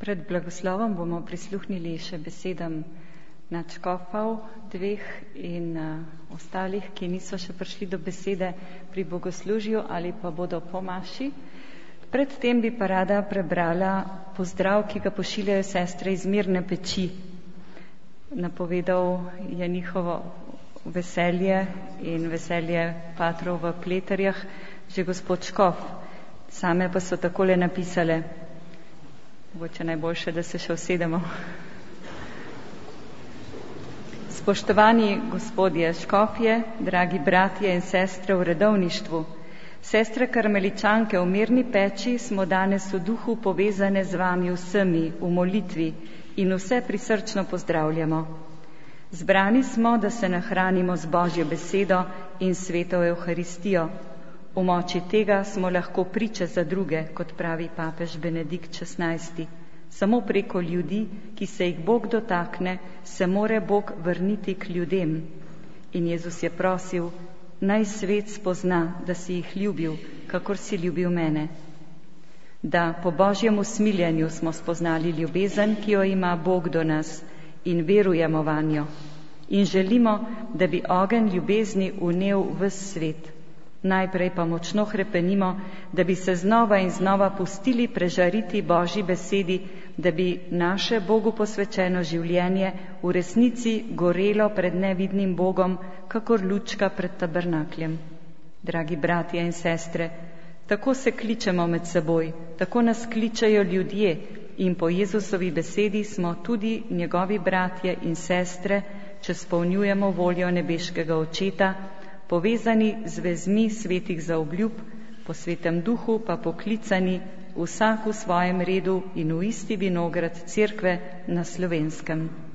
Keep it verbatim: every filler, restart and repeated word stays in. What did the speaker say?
Pred blagoslovom bomo prisluhnili še besedam nadškofov dveh in uh, ostalih, ki niso še prišli do besede pri bogoslužju ali pa bodo po maši. Predtem bi pa rada prebrala pozdrav, ki ga pošiljajo sestre iz Mirne peči. Napovedal je njihovo veselje in veselje patrov v Pleterjah že gospod Škof. Same pa so takole napisale, mogoče najboljše, da se še usedemo. Spoštovani gospodje škofje, dragi bratje in sestre v redovništvu, sestre karmeličanke v Mirni peči smo danes v duhu povezane z vami vsemi v molitvi in vse prisrčno pozdravljamo. Zbrani smo, da se nahranimo z Božjo besedo in sveto Evharistijo. V moči tega smo lahko priče za druge, kot pravi papež Benedikt šestnajsti. Samo preko ljudi, ki se jih Bog dotakne, se more Bog vrniti k ljudem. In Jezus je prosil, naj svet spozna, da si jih ljubil, kakor si ljubil mene. Da po Božjem usmiljenju smo spoznali ljubezen, ki jo ima Bog do nas in verujemo vanjo. In želimo, da bi ogenj ljubezni vnel ves svet. Najprej pa močno hrepenimo, da bi se znova in znova pustili prežariti Božji besedi, da bi naše Bogu posvečeno življenje v resnici gorelo pred nevidnim Bogom, kakor lučka pred tabernakljem. Dragi bratje in sestre, tako se kličemo med seboj, tako nas kličejo ljudje in po Jezusovi besedi smo tudi njegovi bratje in sestre, če spolnjujemo voljo nebeškega Očeta, povezani z vezmi svetih zaobljub, po svetem duhu pa poklicani vsak v svojem redu in v isti vinograd cerkve na Slovenskem.